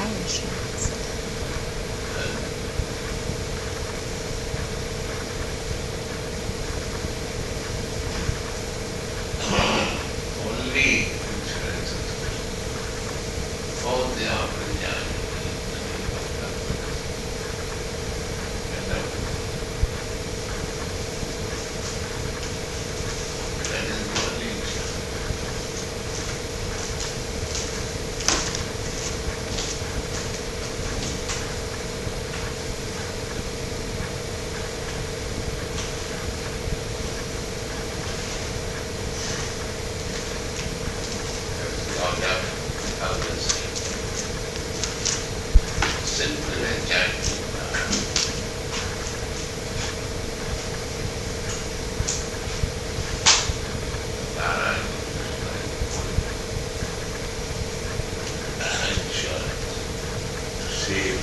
insurance. Only insurance is all the Pranjani. That is the only insurance. All that others simple and gentle. Narayana insurance to save.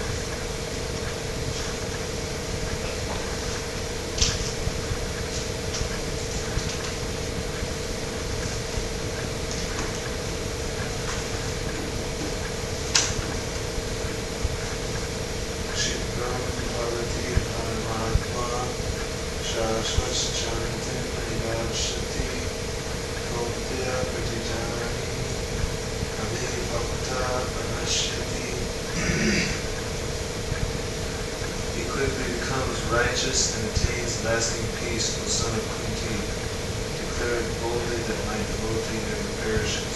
Shikram Bhavati Paramatma Shashvashchantam Nivashati Kautya Pratijani Abhivakta Panashyati. He quickly becomes righteous and attains lasting peace, O son of Kunti. Declare it boldly that my devotee never perishes.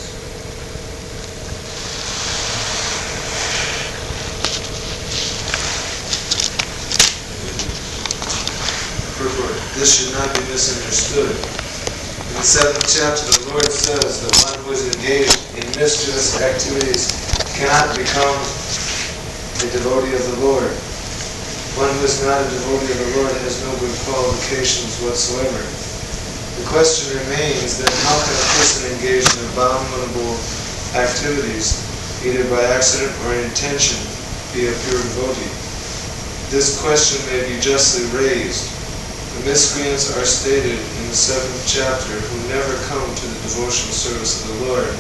Purport. This should not be misunderstood. In the 7th chapter, the Lord says that one who is engaged in mischievous activities cannot become a devotee of the Lord. One who is not a devotee of the Lord has no good qualifications whatsoever. The question remains then, how can a person engaged in abominable activities, either by accident or intention, be a pure devotee? This question may be justly raised. The miscreants are stated in the 7th chapter who never come to the devotional service of the Lord,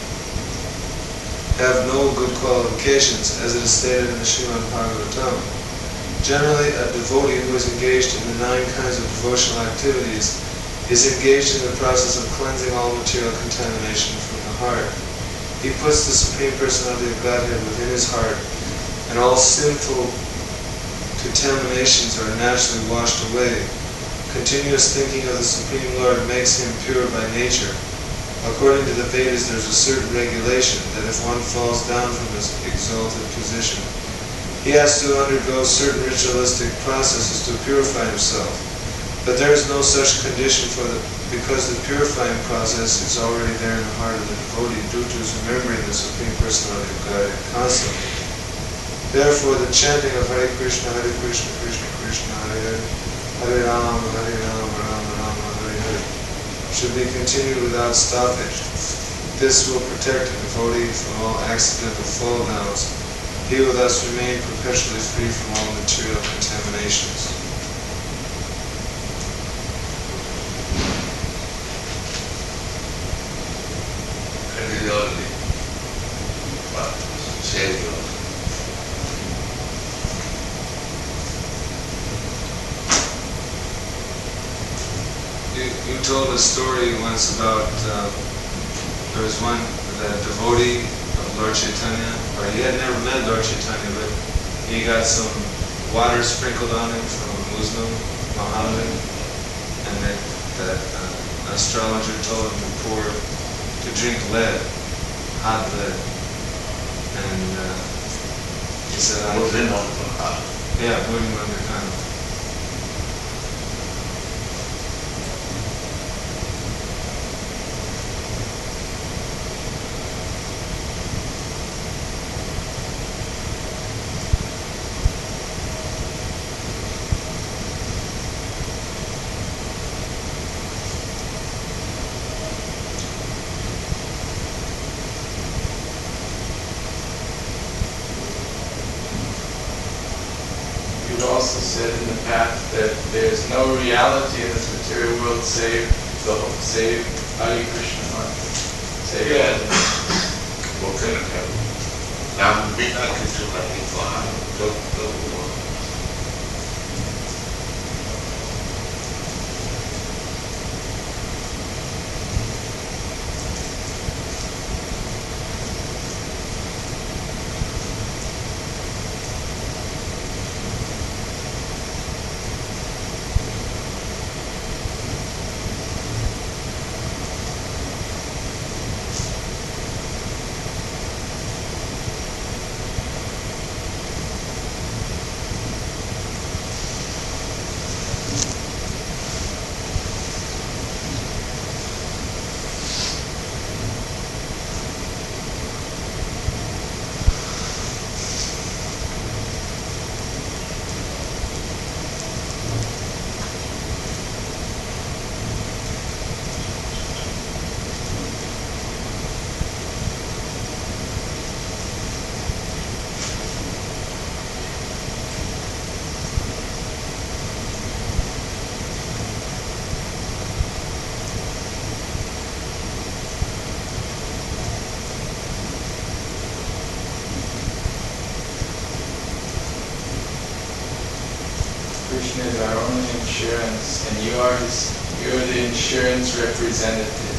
have no good qualifications, as it is stated in the Srimad Bhagavatam. Generally, a devotee who is engaged in the 9 kinds of devotional activities is engaged in the process of cleansing all material contamination from the heart. He puts the Supreme Personality of Godhead within his heart, and all sinful contaminations are naturally washed away. Continuous thinking of the Supreme Lord makes him pure by nature. According to the Vedas, there is a certain regulation that if one falls down from his exalted position, he has to undergo certain ritualistic processes to purify himself. But there is no such condition because the purifying process is already there in the heart of the devotee due to his remembering the Supreme Personality of Godhead constantly. Therefore, the chanting of Hare Krishna, Krishna Krishna, Hare Hare, Hare Rama, Rama Rama, Hare Hare should be continued without stoppage. This will protect a devotee from all accidental fall downs. He will thus remain perpetually free from all material contaminations. That is only what Savior. You told a story once about there was one, the devotee of Lord Chaitanya, or he had never met Lord Chaitanya, but he got some water sprinkled on him from a Muslim, Mohammedan, and that astrologer told him to drink lead, hot lead, and he said, yeah, Budin Mandakana. You also said in the past that there's no reality in this material world save Hare Krishna mantra. Save What can it have? Bila kitu nakifahamu Dr. Umar. Krishna is our only insurance, and you're the insurance representative.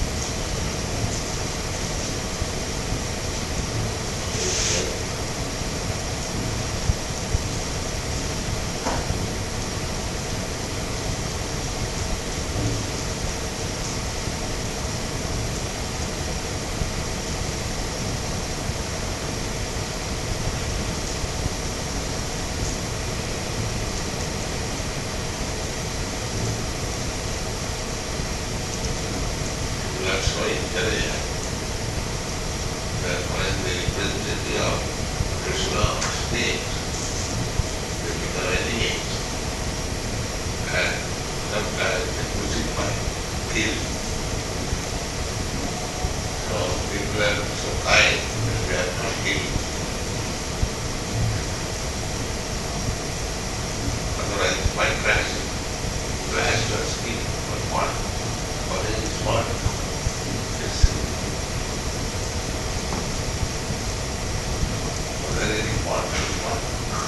That's why intelligent. That when the representative of Krishna speaks, they become engaged. And sometimes they push it by kill. So people are so kind that they are not killing. Otherwise it might crash it. Crash your skin or what? What is this one? Very important one.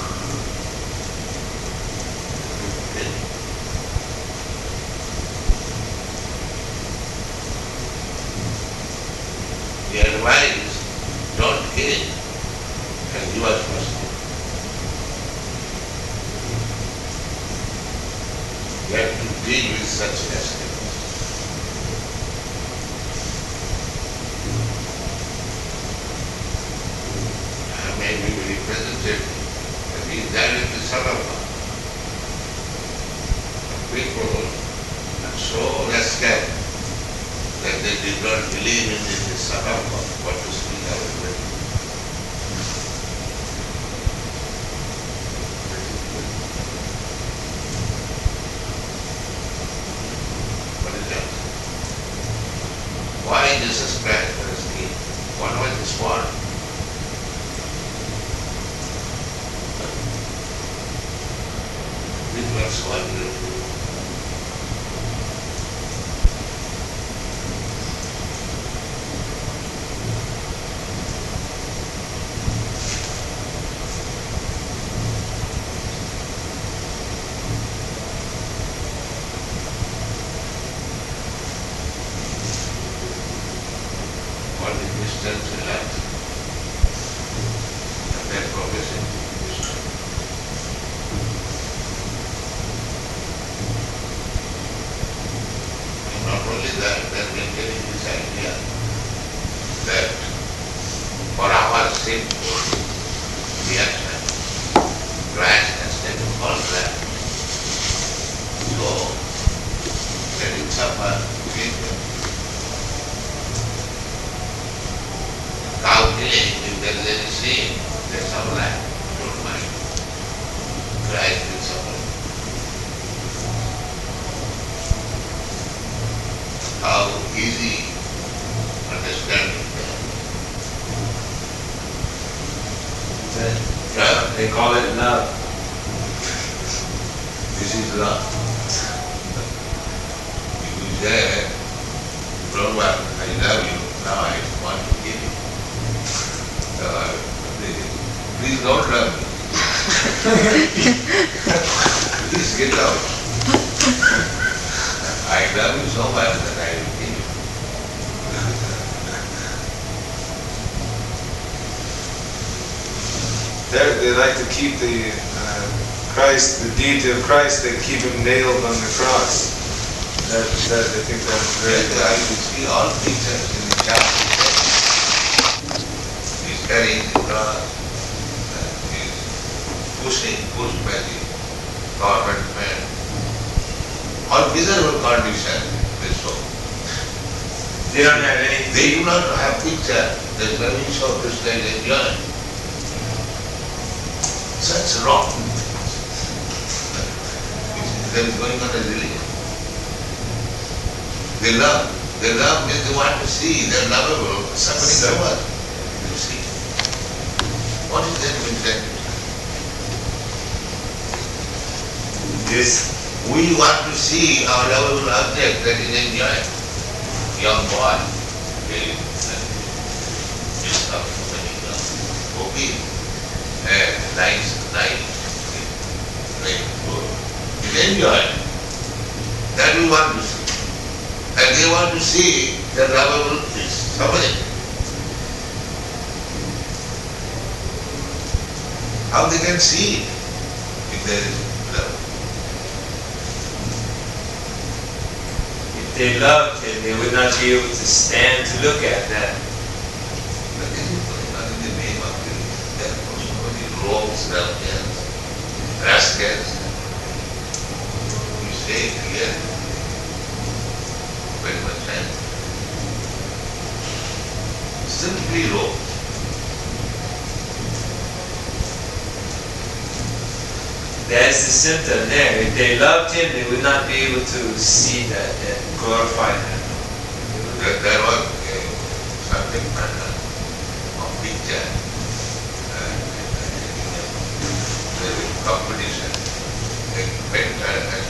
The advice, don't kill, and you are supposed to. You have to deal with such aspects. May be very representative, but he is directly son of God. People are so rascal that they did not believe in the son of God, what to speak of it. What is that? Why Jesus Christ was king? What was his fault? That's wonderful. What is distance in life? And then progressing distance. Not only that, then we are getting this idea that for our sake, we are Christ has taken contract. So, let it suffer together. Cow killing, if there is any sin, that's our life. Don't mind. Christ will suffer. How easy understanding that. They call it love. This is love. You say, Prabhupada, I love you, now I want to kill you. So, Please don't love me. Please get out. I love you so much that I will kill you. They like to keep the Christ, the deity of Christ, they keep him nailed on the cross. That I think that's very Yes, I will see all pictures in the chapel. He's carrying the cross. He's pushed by the government man. All miserable condition, they show. They don't have anything. They do not have picture. There's nothing show Krishna is enjoying. Such wrong. There is going on a religion. They love means they want to see, they're lovable, suffering so much. You see. What is that intent? This. We want to see our lovable object that is enjoying. Young boy, very okay, nice, very good. He's enjoying. That we want to see. And they want to see the lovable is suffering. How they can see it if there is love? If they loved him, they would not be able to stand to look at that. But this is going on in the name of religion. There are so many rogues, ruffians, rascals. You say it here. Very much time. Simply wrong. That's the symptom there. If they loved him, they would not be able to see that and glorify him. There was something of picture, competition, in painter and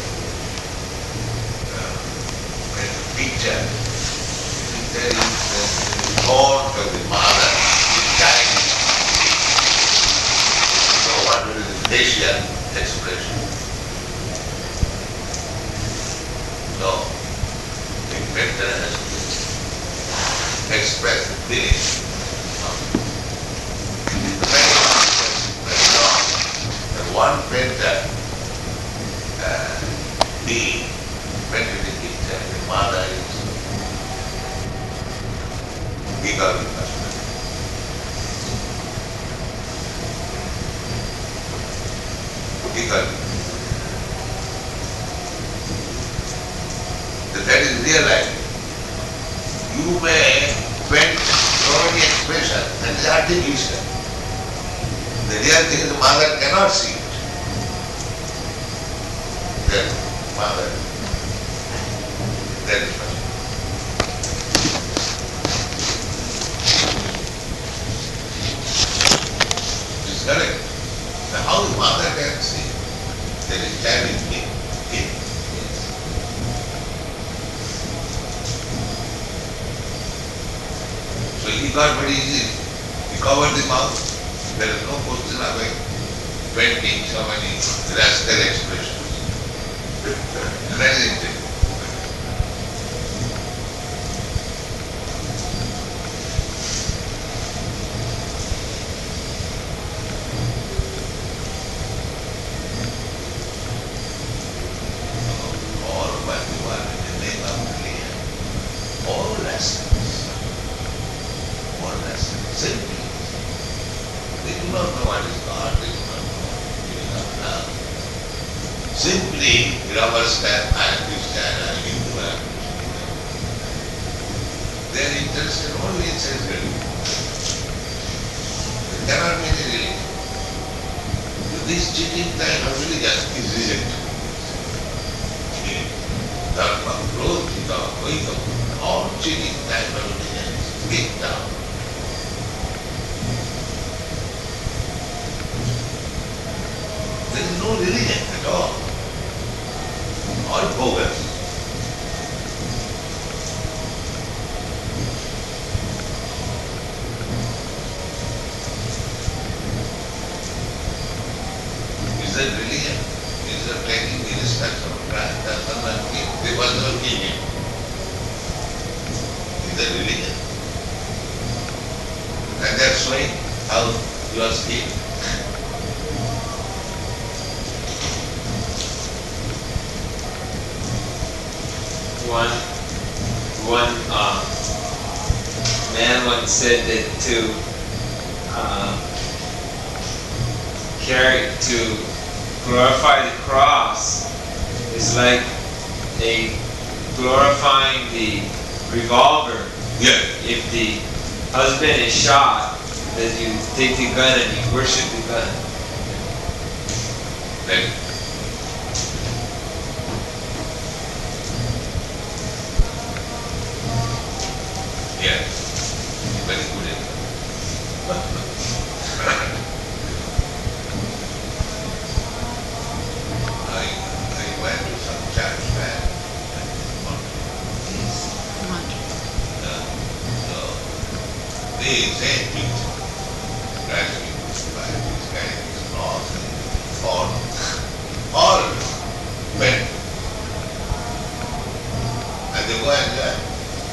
picture. There is the thought of the mother carrying it. So what is the facial expression? So the painter has to express the feeling of the painter. One painter being painted the picture, the mother is bigger with husband. Bigger. That is real life. You may paint so many expressions, that is artificial. The real thing is the mother cannot see it. Then mother, that is possible. It's correct. Now how the mother can see? There is child in me. So he got very easy. He covered the mouth. There is no question of painting so many rascal expressions. That is it. All but one in the name of religion. All lessons. All lessons. Simply. They do not know what is God, they do not know what is giving up love. Simply, grabbers can, I am Christian, I am Hindu, I am Muslim. They are interested only in self religion. There cannot be any religion. This cheating kind of religion is rejected. Dharma, growth, all cheating kind of religion is kicked down. There is no religion at all. All bogus. religion. And that's why how you are still. One man once said that to glorify the cross is like glorifying the revolver. Yeah. If the husband is shot, then you take the gun and you worship the gun. Right. Yeah. Very good. I went to some church where they say things gradually by this guy is not all men. And they go and learn.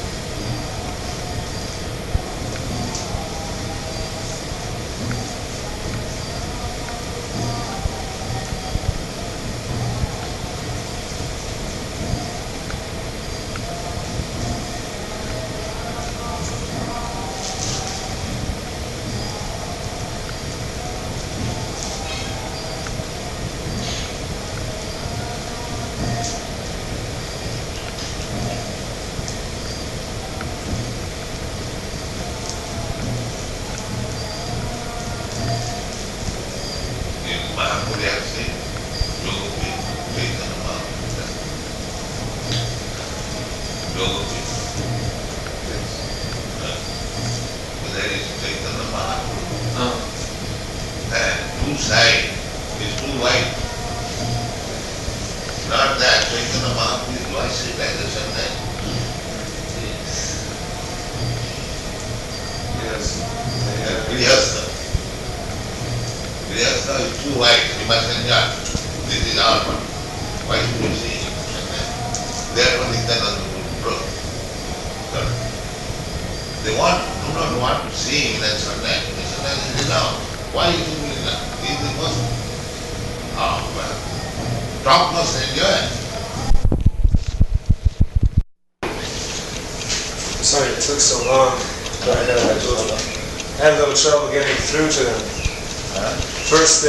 Sorry it took so long, but I had a little trouble getting through to them. First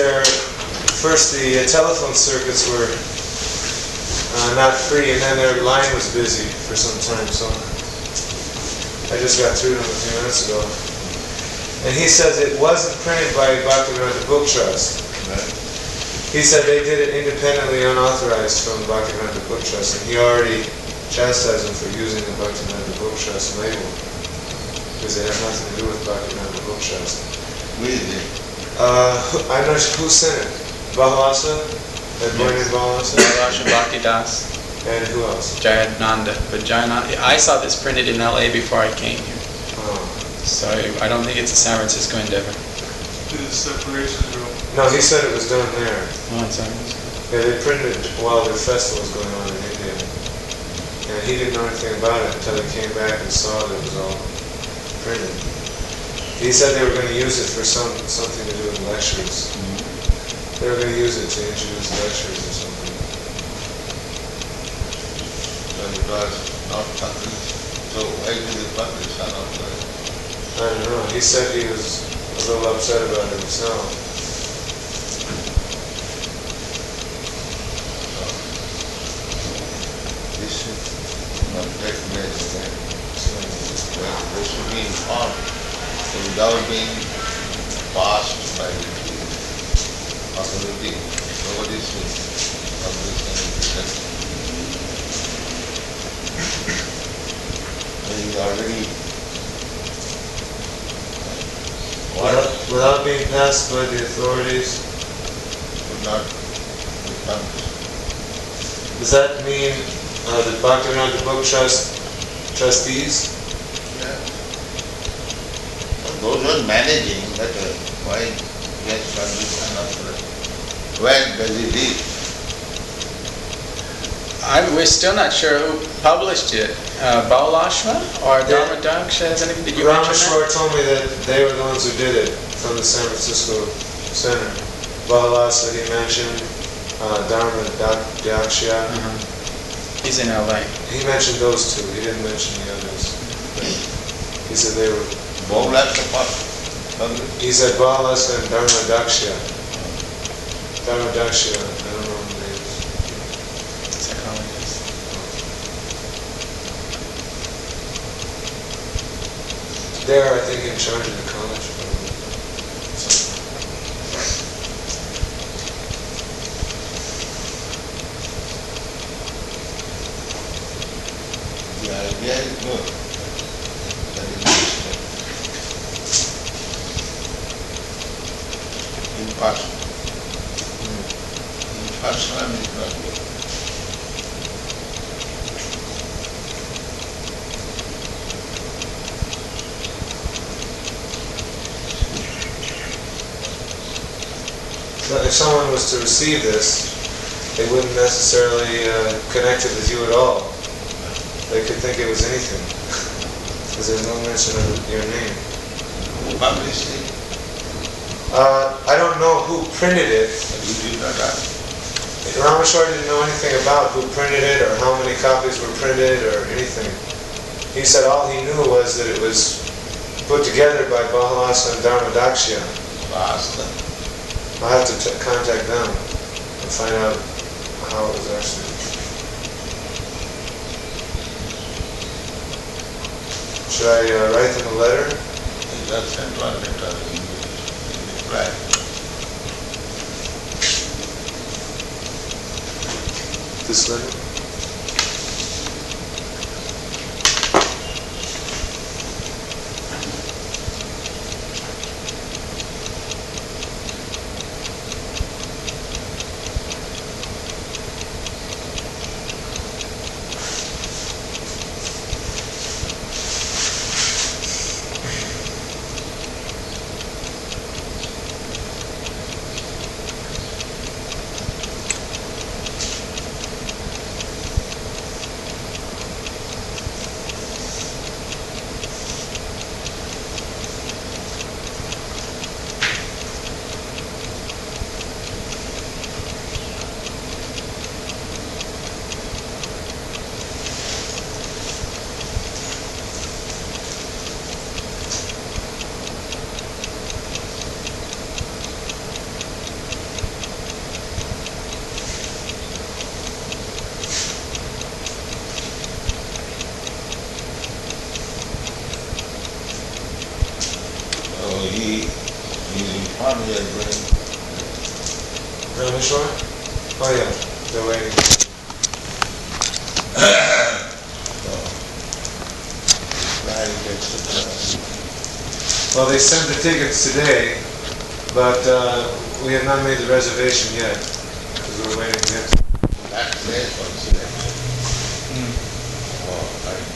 the telephone circuits were not free, and then their line was busy for some time, so I just got through to them a few minutes ago. And he says it wasn't printed by Bhaktivedanta Book Trust. He said they did it independently, unauthorized from Bhaktivedanta Book Trust, and he already chastised them for using the Bhaktivedanta Book Trust label, because it had nothing to do with Bhaktivedanta Book Trust. Really? I'm not sure who sent it. Bahalasa? That boy named Bahalasa? Maharaj Bhaktidas. And who else? Jayananda. But Jayananda, I saw this printed in LA before I came here. Oh. So I don't think it's a San Francisco endeavor. Did the separation rule? No, he said it was done there. Oh, it's San Francisco. Yeah, they printed it while the festival was going on in India. And he didn't know anything about it until he came back and saw that it was all printed. He said they were going to use it for something to do with lectures. They were going to use it to introduce lectures or something. So it was not published. So why did it publish unauthorized? I don't know. He said he was a little upset about it himself. This should not take place then. They should be informed. So without being passed by the authority, nobody should publish anything. He already Without being passed by the authorities. could not be punished. Does that mean the Bhaktivedanta Book Trust trustees? Yeah. Those who are managing that, why get published unauthorized? When does he leave? We're still not sure who published it. Baulashma or Yeah. Dharma Daksha? Did you mention Rameshwar that? told me that they were the ones who did it from the San Francisco Center. Bahalasa he mentioned, Dharma Daksha. He's in LA. He mentioned those two. He didn't mention the others. But he said they were. Boglas apart. He said Bahalasa and Dharma Daksha. Dharma Daksha. I don't know the names. Psychologist. They're, I think, in charge of the college, probably. So, The idea is good. That is impersonal. Impersonal is not good. but if someone was to receive this, they wouldn't necessarily connect it with you at all. They could think it was anything, because there's no mention of your name. Who published it? I don't know who printed it. You did not ask. Rameshwar didn't know anything about who printed it or how many copies were printed or anything. He said all he knew was that it was put together by Bahalasa and Dharma Daksha. So ask them. I'll have to contact them and find out how it was actually. Should I write them a letter? Just send one letter in reply. This letter? He informed me that Rameshwar? Oh yeah, they're waiting. Well, they sent the tickets today, but we have not made the reservation yet, because we're waiting to get. that place also like oh, right.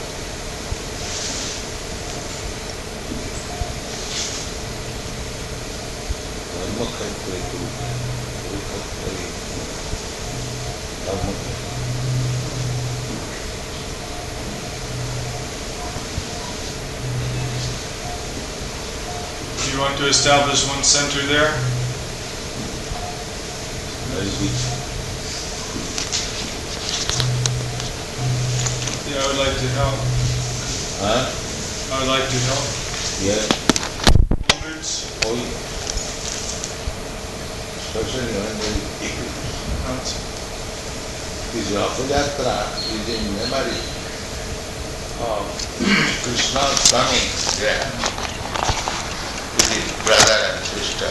Dharmakatri Guru, Gurukatri, Dharmakatri. You want to establish one center there? Very good. Yeah, I would like to help. Huh? I would like to help. Yeah. Hundreds. Oh, yeah. Especially when there is eclipse. This Rathayatra is in memory of Krishna's coming there with his brother and sister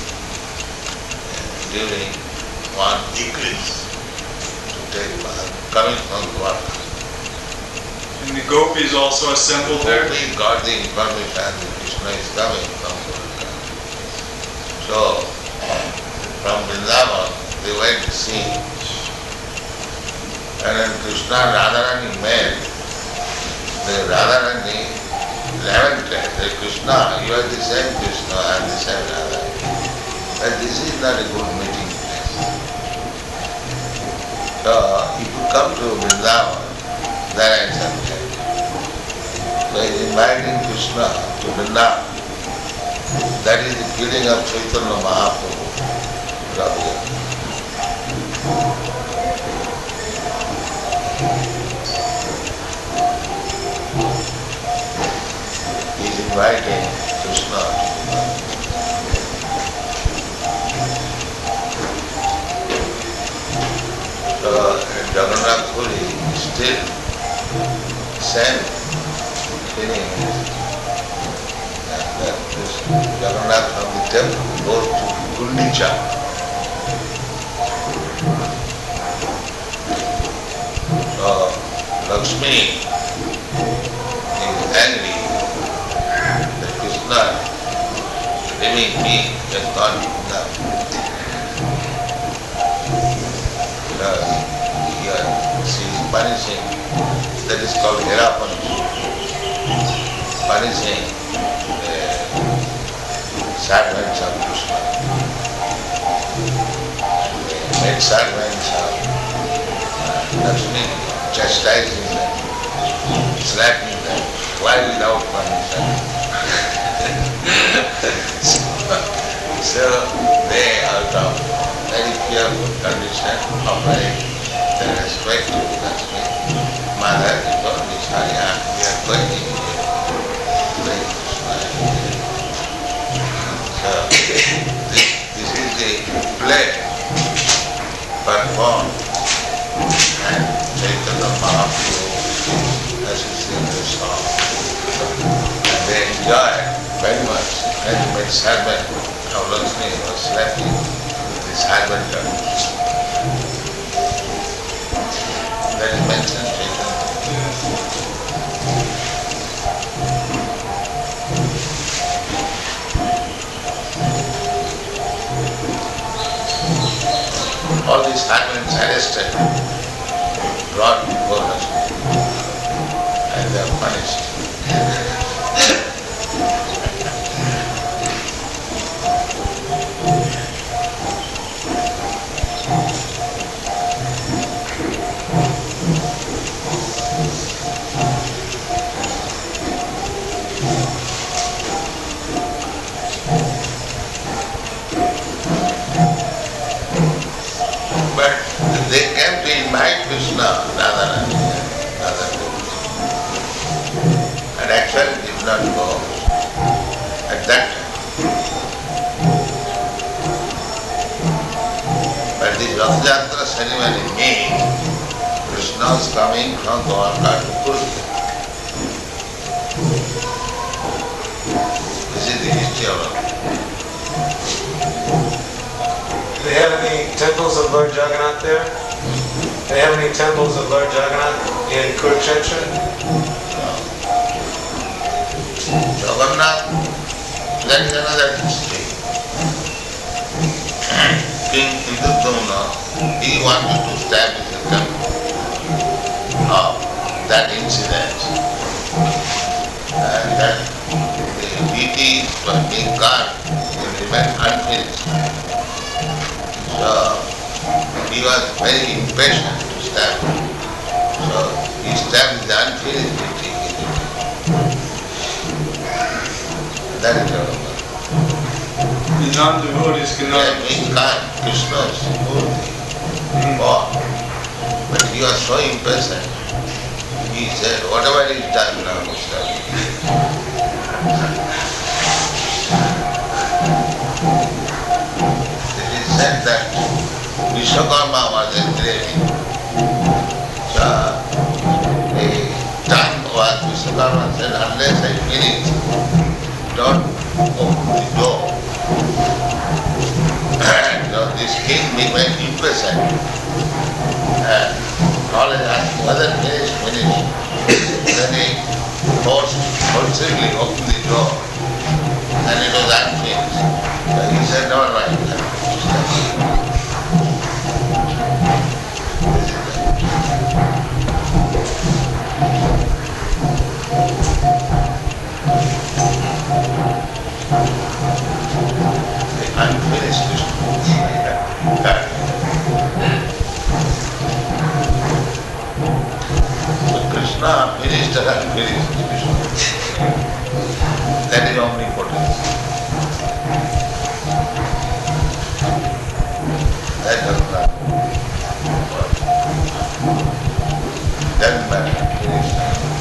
during one eclipse to take bath, coming from work. And the gopis also assembled there? We got the information that Krishna is coming from work. So, from Vrindavan, they went to see. And then Krishna and Radharani met. The Radharani lamented, that Krishna, you are the same Krishna and the same Radha. But this is not a good meeting place. So he put come to Vrindavan, then I accepted. So he is inviting Krishna to Vrindavan. That is the feeling of Chaitanya Mahaprabhu. He is inviting Krishna to Vrindavan. So Jagannath Puri is still same feeling. That this Jagannath from the temple goes to Gundicha. So Lakshmi is angry that Krishna leaving me has not enough. Because she is punishing, that is called Hera punishing servants of Krishna. Made servants of Lakshmi, chastising them, slapping them, why without permission? So they out of very fearful condition offering their respect to Lakshmi. Mother, you told me, sorry, we are going to play Krishna. So this is the play performed and Chaitanya Mahaprabhu as you sing the song. And they enjoy very much. And the maid servant of Lakshmi was slapping the servant girls. That is mentioned in Chaitanya. All these servants arrested, brought before Lakshmi, and they are punished. They came to invite Krishna, Radharani, and actually did not go at that time. But this Rath Yatra ceremony means Krishna is coming from Dwarka to Kurusha. This is the history of Rath. Do they have any temples of Lord Jagannath there? Do they have any temples of Lord Jagannath in Kurukshetra? Jagannath, that is another history. King Indradyumna, he wanted to establish a temple of that incident. And that the deities were being carved will remain unfinished. So he was very impatient to establish. So he established the unfinished deity. That is Jagannath. The non-devotees They cannot. are being carved, Krishna's Murti. But he was so impatient. He said, whatever is done now is done. It is said that Vishwakarma was engraving. So the tongue was Vishwakarma said, unless I finish, don't open the door. And this king became impatient. And all is asking whether finish. Then he forcibly opened the door. And it was unfinished. So he said, never mind. Unfinished Krishna. Krishna and finished. That is omnipotence. That does not. Doesn't matter. Finished.